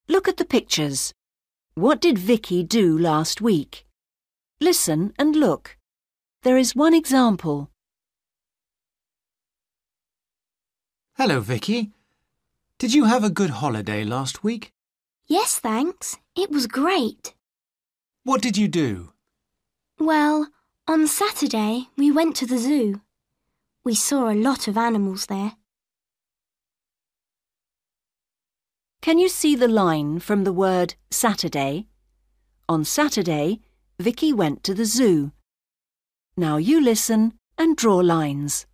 Look at the pictures. What did Vicky do last week? Listen and look. There is one example. Hello, Vicky. Did you have a good holiday last week? Yes, thanks. It was great. What did you do? Well, on Saturday we went to the zoo. We saw a lot of animals there. Can you see the line from the word Saturday? On Saturday, Vicky went to the zoo. Now you listen and draw lines.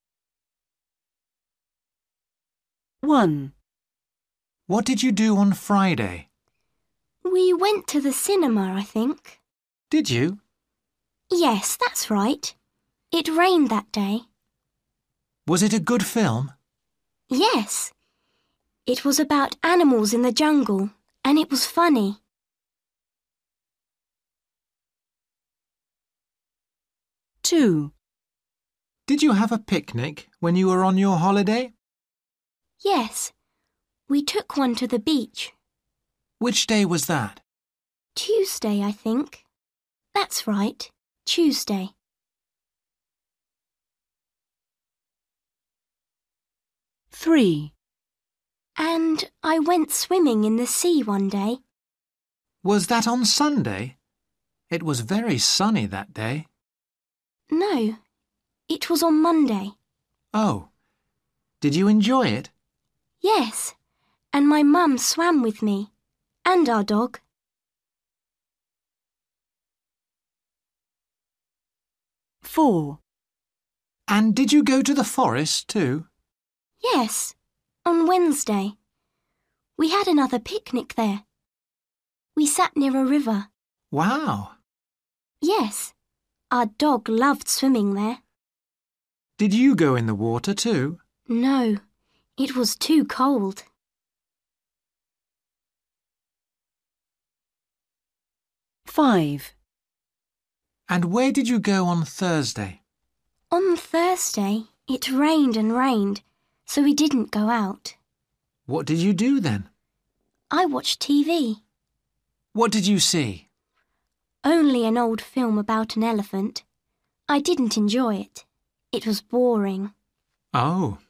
1. What did you do on Friday? We went to the cinema, I think. Did you? Yes, that's right. It rained that day. Was it a good film? Yes. It was about animals in the jungle, and it was funny. 2. Did you have a picnic when you were on your holiday? Yes. We took one to the beach. Which day was that? Tuesday, I think. That's right, Tuesday. 3. And I went swimming in the sea one day. Was that on Sunday? It was very sunny that day. No, it was on Monday. Oh, did you enjoy it? Yes, and my mum swam with me, and our dog. 4. And did you go to the forest too? Yes, on Wednesday. We had another picnic there. We sat near a river. Wow! Yes, our dog loved swimming there. Did you go in the water too? No, it was too cold. 5. And where did you go on Thursday? On Thursday, it rained and rained, so we didn't go out. What did you do then? I watched TV. What did you see? Only an old film about an elephant. I didn't enjoy it. It was boring. Oh.